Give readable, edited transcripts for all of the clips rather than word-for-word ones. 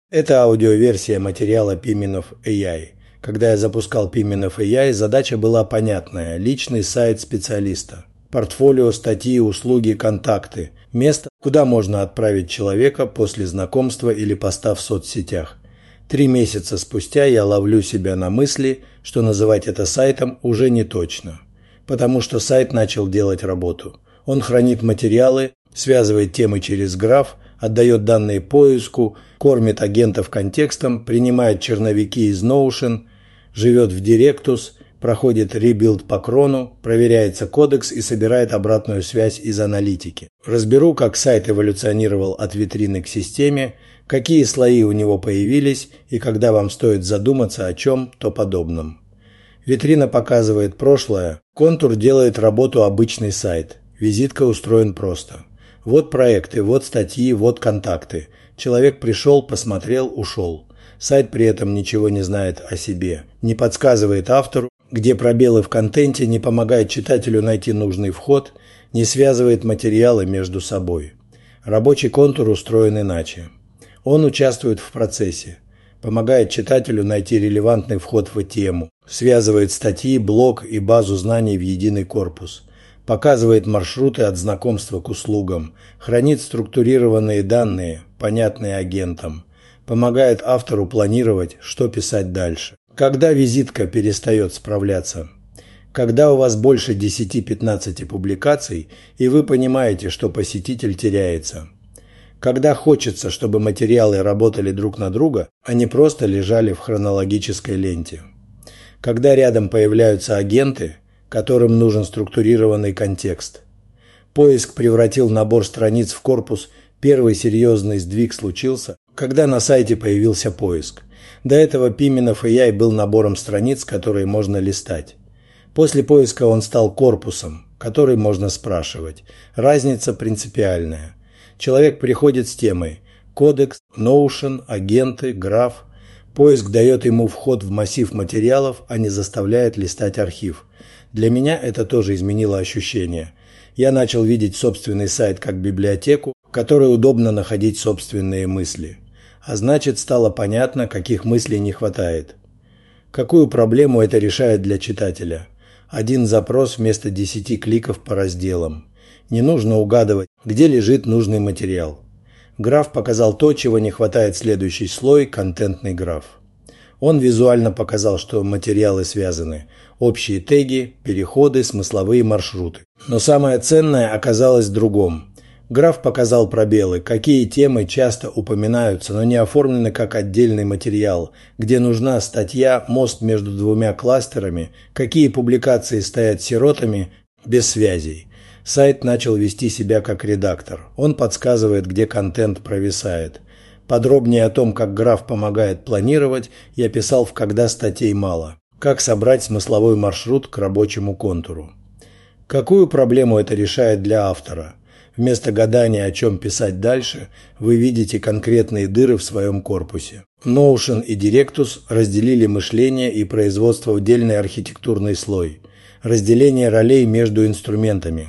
Это аудиоверсия материала Piminov AI. Когда я запускал Piminov AI, задача была понятная – личный сайт специалиста. Портфолио, статьи, услуги, контакты. Место, куда можно отправить человека после знакомства или поста в соцсетях. 3 месяца спустя я ловлю себя на мысли, что называть это сайтом уже не точно. Потому что сайт начал делать работу. Он хранит материалы, связывает темы через граф, отдает данные поиску, кормит агентов контекстом, принимает черновики из Notion, живет в Directus, проходит ребилд по крону, проверяется кодекс и собирает обратную связь из аналитики. Разберу, как сайт эволюционировал от витрины к системе, какие слои у него появились и когда вам стоит задуматься о чем-то подобном. Витрина показывает прошлое, контур делает работу обычный сайт, визитка устроен просто. Вот проекты, вот статьи, вот контакты. Человек пришел, посмотрел, ушел. Сайт при этом ничего не знает о себе, не подсказывает автору, где пробелы в контенте, не помогает читателю найти нужный вход, не связывает материалы между собой. Рабочий контур устроен иначе. Он участвует в процессе, помогает читателю найти релевантный вход в тему, связывает статьи, блог и базу знаний в единый корпус, показывает маршруты от знакомства к услугам, хранит структурированные данные, понятные агентам, помогает автору планировать, что писать дальше. Когда визитка перестает справляться? Когда у вас больше 10-15 публикаций, и вы понимаете, что посетитель теряется. Когда хочется, чтобы материалы работали друг на друга, а не просто лежали в хронологической ленте. Когда рядом появляются агенты, которым нужен структурированный контекст. Поиск превратил набор страниц в корпус, первый серьезный сдвиг случился, когда на сайте появился поиск. До этого Piminov AI был набором страниц, которые можно листать. После поиска он стал корпусом, который можно спрашивать. Разница принципиальная. Человек приходит с темой кодекс, Notion, агенты, граф. Поиск дает ему вход в массив материалов, а не заставляет листать архив. Для меня это тоже изменило ощущение. Я начал видеть собственный сайт как библиотеку, в которой удобно находить собственные мысли. А значит, стало понятно, каких мыслей не хватает. Какую проблему это решает для читателя? Один запрос вместо 10 кликов по разделам. Не нужно угадывать, где лежит нужный материал. Граф показал то, чего не хватает следующий слой – контентный граф. Он визуально показал, что материалы связаны. Общие теги, переходы, смысловые маршруты. Но самое ценное оказалось в другом. Граф показал пробелы, какие темы часто упоминаются, но не оформлены как отдельный материал, где нужна статья, мост между двумя кластерами, какие публикации стоят сиротами, без связей. Сайт начал вести себя как редактор. Он подсказывает, где контент провисает. Подробнее о том, как граф помогает планировать, я писал в «Когда статей мало». Как собрать смысловой маршрут к рабочему контуру. Какую проблему это решает для автора? Вместо гадания, о чем писать дальше, вы видите конкретные дыры в своем корпусе. Notion и Directus разделили мышление и производство в отдельный архитектурный слой. Разделение ролей между инструментами.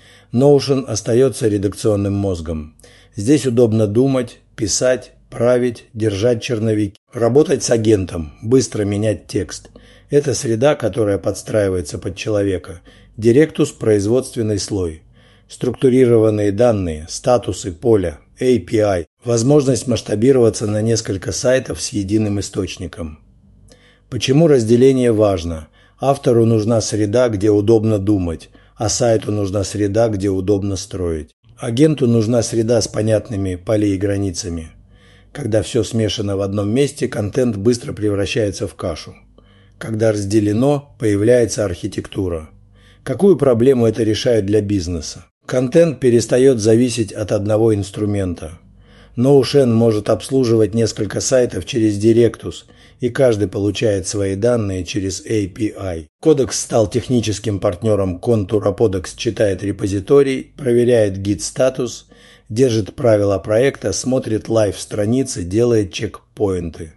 Notion остается редакционным мозгом. Здесь удобно думать, писать, править, держать черновики, работать с агентом, быстро менять текст. Это среда, которая подстраивается под человека. Directus – производственный слой. Структурированные данные, статусы, поля, API, возможность масштабироваться на несколько сайтов с единым источником. Почему разделение важно? Автору нужна среда, где удобно думать, а сайту нужна среда, где удобно строить. Агенту нужна среда с понятными полей и границами. Когда все смешано в одном месте, контент быстро превращается в кашу. Когда разделено, появляется архитектура. Какую проблему это решает для бизнеса? Контент перестает зависеть от одного инструмента. Notion может обслуживать несколько сайтов через Directus, и каждый получает свои данные через API. Кодекс стал техническим партнером контура. Кодекс читает репозиторий, проверяет гид-статус, держит правила проекта, смотрит лайв-страницы, делает чекпоинты.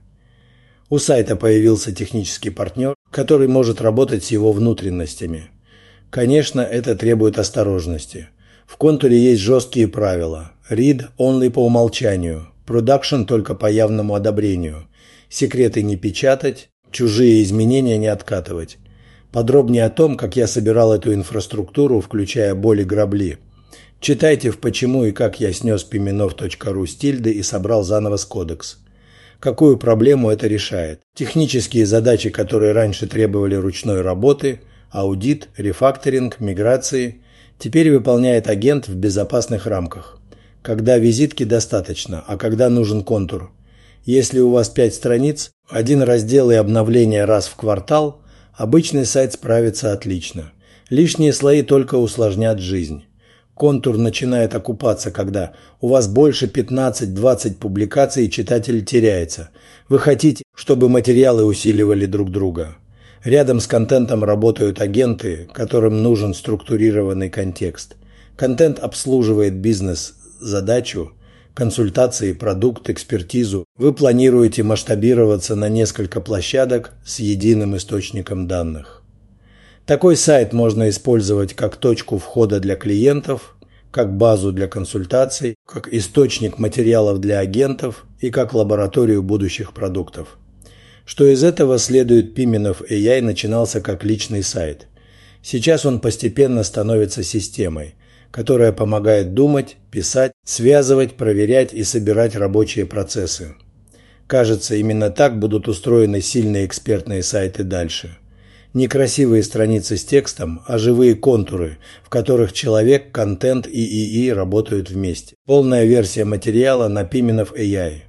У сайта появился технический партнер, который может работать с его внутренностями. Конечно, это требует осторожности. В контуре есть жесткие правила. Read only по умолчанию. продакшн только по явному одобрению. Секреты не печатать, чужие изменения не откатывать. Подробнее о том, как я собирал эту инфраструктуру, включая боли грабли, читайте в «Почему и как я снес pimenov.ru с тильды и собрал заново с кодекс». Какую проблему это решает? Технические задачи, которые раньше требовали ручной работы, аудит, рефакторинг, миграции, теперь выполняет агент в безопасных рамках. Когда визитки достаточно, а когда нужен контур. Если у вас 5 страниц, один раздел и обновление раз в квартал, обычный сайт справится отлично. Лишние слои только усложнят жизнь. Контур начинает окупаться, когда у вас больше 15-20 публикаций и читатель теряется. Вы хотите, чтобы материалы усиливали друг друга. Рядом с контентом работают агенты, которым нужен структурированный контекст. Контент обслуживает бизнес-задачу, консультации, продукт, экспертизу. Вы планируете масштабироваться на несколько площадок с единым источником данных. Такой сайт можно использовать как точку входа для клиентов, как базу для консультаций, как источник материалов для агентов и как лабораторию будущих продуктов. Что из этого следует, Pimenov AI начинался как личный сайт. Сейчас он постепенно становится системой, которая помогает думать, писать, связывать, проверять и собирать рабочие процессы. Кажется, именно так будут устроены сильные экспертные сайты дальше. Не красивые страницы с текстом, а живые контуры, в которых человек, контент и ИИ работают вместе. Полная версия материала на Pimenov AI.